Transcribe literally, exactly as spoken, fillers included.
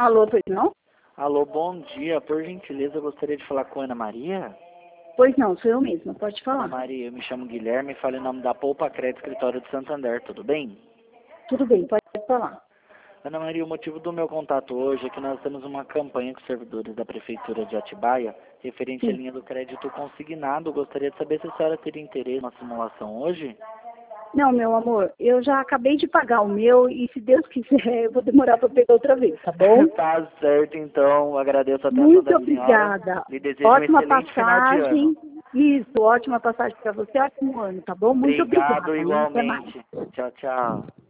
Alô, pois não? Alô, bom dia. Por gentileza, eu gostaria de falar com a Ana Maria. Pois não, sou eu mesma, pode Ana falar. Maria, eu me chamo Guilherme e falo em nome da Poupa Crédito Escritório de Santander, tudo bem? Tudo bem, pode falar. Ana Maria, o motivo do meu contato hoje é que nós temos uma campanha com os servidores da Prefeitura de Atibaia, referente à Sim. linha do crédito consignado. Gostaria de saber se a senhora teria interesse numa simulação hoje? Não, meu amor, eu já acabei de pagar o meu e se Deus quiser eu vou demorar para pegar outra vez, tá bom? Tá certo, então. Agradeço a atenção Muito da senhora. obrigada. Lhe desejo um Ótima excelente final de passagem. ano. Isso, ótima passagem para você, ótimo ano, tá bom? Muito Obrigado obrigada, hein? Até mais. igualmente. Tchau, tchau.